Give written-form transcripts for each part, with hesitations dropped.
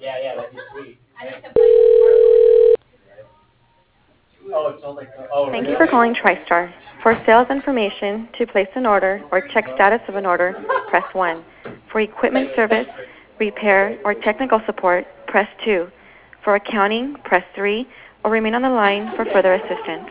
Yeah, yeah, that'd be sweet. Oh, it smells like. Oh, Thank you really? for calling TriStar. For sales information, to place an order, or check status of an order, press 1. For equipment service, repair, or technical support, press 2. For accounting, press 3, or remain on the line for further assistance.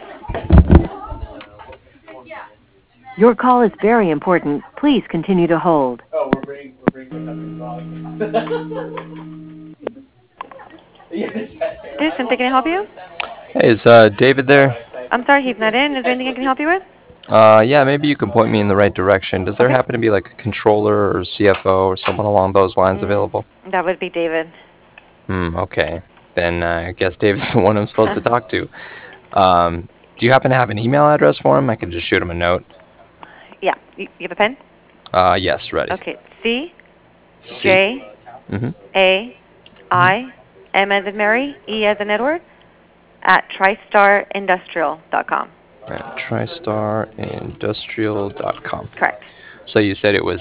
Your call is very important. Please continue to hold. Oh, we're bringing the country wrong. This is Cynthia. Can I help you? Hey, is David there? I'm sorry, he's not in. Is there anything I can help you with? Yeah, maybe you can point me in the right direction. Does there Okay. happen to be like a controller or CFO or someone along those lines Mm, available? that would be David. Okay. Then I guess David's the one I'm supposed to talk to. Do you happen to have an email address for him? I could just shoot him a note. Yeah. You have a pen? Yes, ready. Okay. C C. J Mm-hmm. A I M as in Mary, E as in Edward, at tristarindustrial.com. At tristarindustrial.com. Correct. So you said it was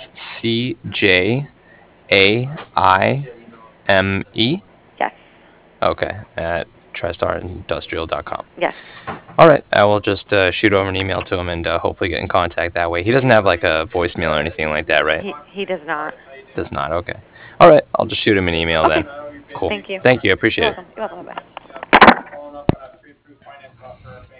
CJAIME? Yes. Okay, at tristarindustrial.com. Yes. All right, I will just shoot over an email to him and hopefully get in contact that way. He doesn't have like a voicemail or anything like that, right? He does not. Does not. Okay. All right, I'll just shoot him an email Okay. then. Cool. Thank you. Thank you. I You're appreciate it. welcome. You're welcome. Bye-bye. Following up on a pre-approved finance offer.